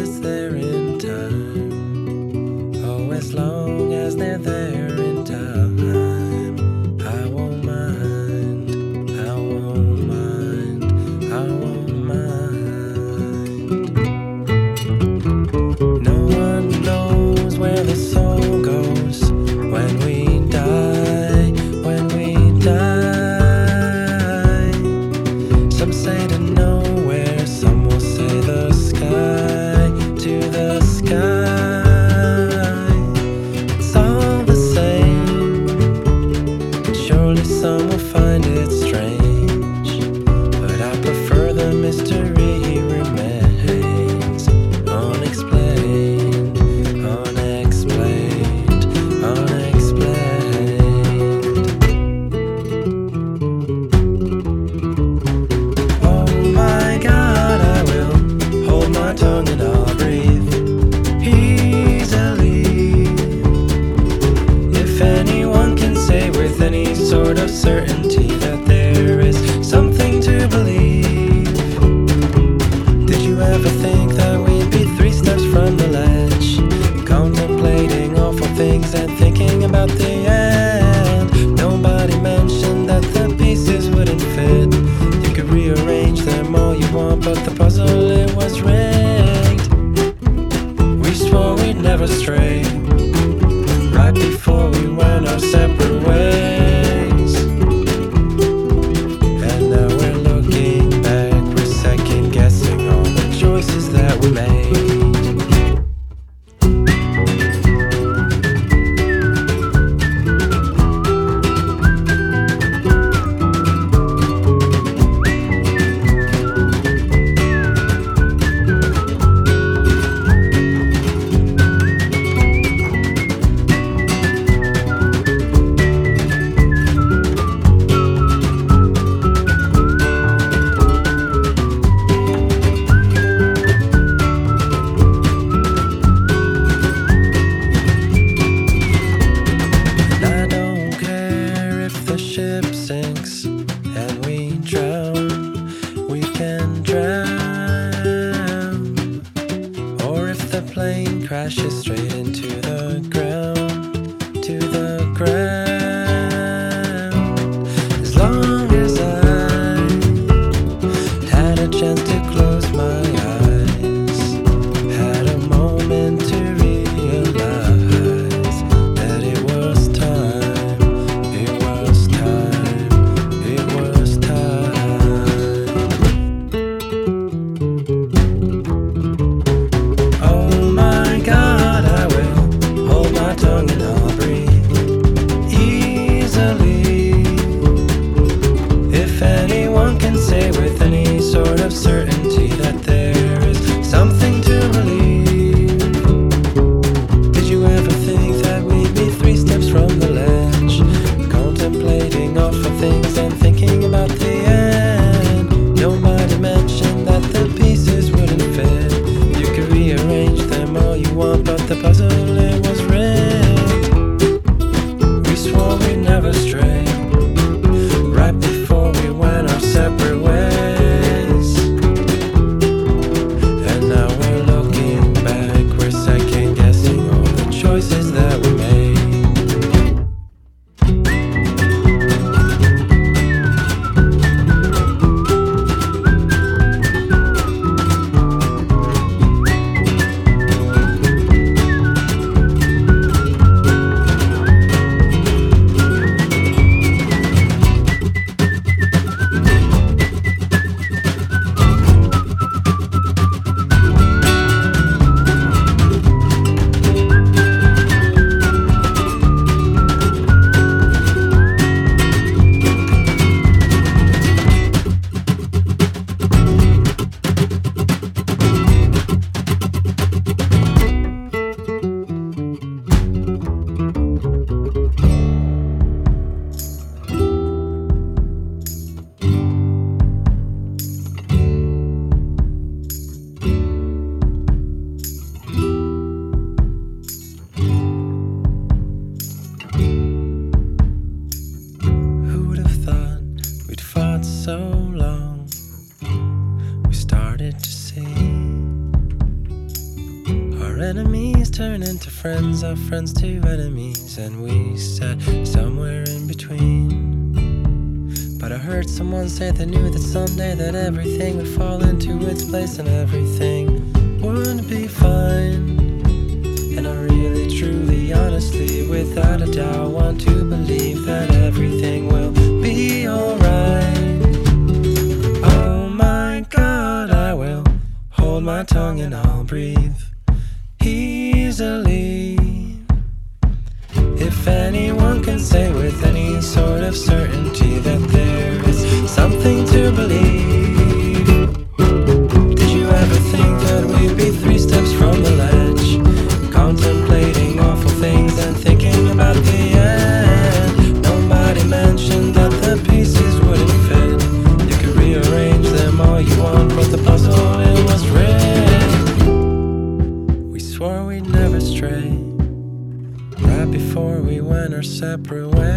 as they're in time. Oh, as long as they're there in time, I won't mind, I won't mind, I won't mind. No one knows where the soul goes when we die, when we die. Some say to nowhere, some will say the sky, to the sky. It's all the same. Surely some will find it strange, but I prefer the mystery remains unexplained, unexplained, unexplained. Oh my God, I will hold my tongue and I'll breathe easily. If anyone can say with any sort of certainty that there is something to believe, did you ever think that we'd be 3 steps from the ledge, contemplating awful things and thinking about the end? Nobody mentioned that the pieces wouldn't fit. You could rearrange them all you want, but the puzzle, it was rigged. We swore we'd never stray, right before we went our separate ways. And now we're looking back, we're second guessing all the choices that we made. I don't care if the ship sinks and we drown, we can drown. Or if the plane crashes straight into the ground, to the ground. As long as I had a chance to close my eyes, had a moment to realize that it was time, it was time, it was time. Oh my God, I enemies turn into friends, our friends to enemies, and we sat somewhere in between. But I heard someone say they knew that someday that everything would fall into its place and everything would be fine. And I really, truly, honestly, without a doubt, want to believe that everything will be alright. Oh my God, I will hold my tongue and I'll breathe easily. If anyone can say with any sort of certainty that there is something to believe. Did you ever think that we'd be 3 steps from the ledge, contemplating awful things and thinking about the end? Nobody mentioned that the pieces wouldn't fit. You could rearrange them all you want, but the puzzle, it was rigged. We swore we'd never stray, right before we went our separate ways.